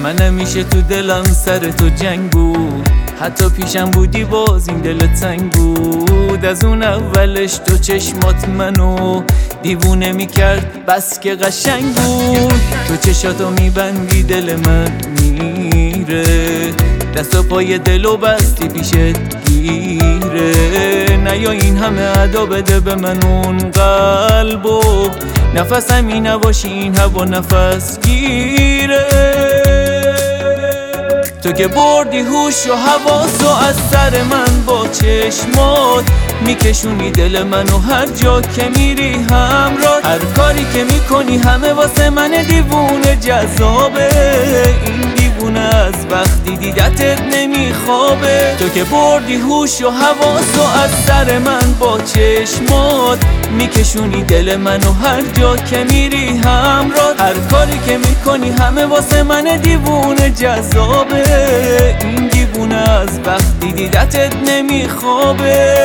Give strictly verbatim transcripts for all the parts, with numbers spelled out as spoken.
من همیشه تو دلم سر تو جنگ بود، حتی پیشم بودی باز این دل تنگ بود. از اون اولش تو چشمات منو دیوونه میکرد بس که قشنگ بود. تو چشاتو میبندی دل من میره، دست و پای دلو بستی پیشت گیره. نیا این همه ادا بده به من اون قلبو، نفسم این نباشی این هوا نفس گیره. تو که بردی هوش و حواسو از سر من با چشمات، میکشونی دل منو هر جا که میری همراه. هر کاری که میکنی همه واسه من دیوونه جذابه، این دیوونه از وقتی دیدتت نمیخوابه. تو که بردی هوش و حواسو از سر من با چشمات، میکشونی دل منو هر جا که میری همراه. هر کاری که میکنی همه واسه من دیوونه جذابه، این دیوونه از وقتی دیدتت نمیخوابه.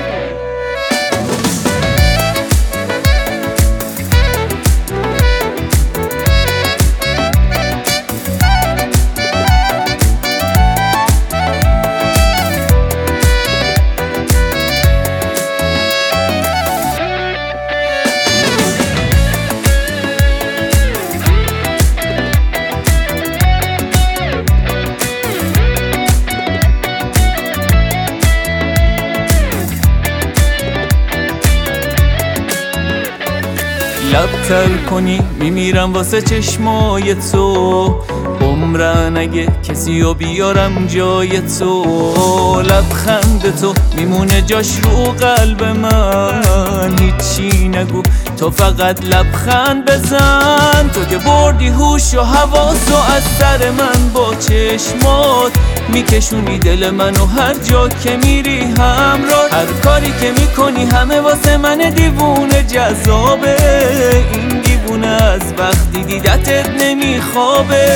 لب تر کنی میمیرم واسه چشمای تو، عمرن اگه کسی رو بیارم جای تو. لبخند تو میمونه جاش رو قلب من، هیچی نگو تو فقط لبخند بزن. تو که بردی هوش و حواسو از سر من با چشمات، میکشونی دل منو هر جا که میری همراه. هر کاری که میکنی همه واسه من دیوونه جذابه، این دیوونه از وقتی دیدتت نمیخوابه.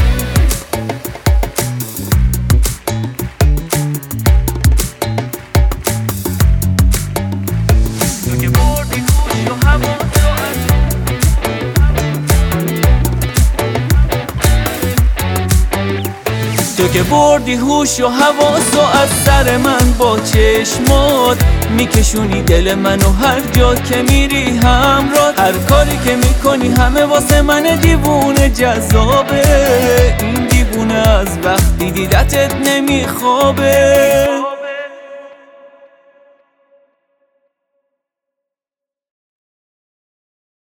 تو که بردی هوش و حواسو از سر من با چشمات، میکشونی دل منو هر جا که میری همراه. هر کاری که میکنی همه واسه من دیوونه جذابه، این دیوونه از وقتی دیدتت نمیخوابه.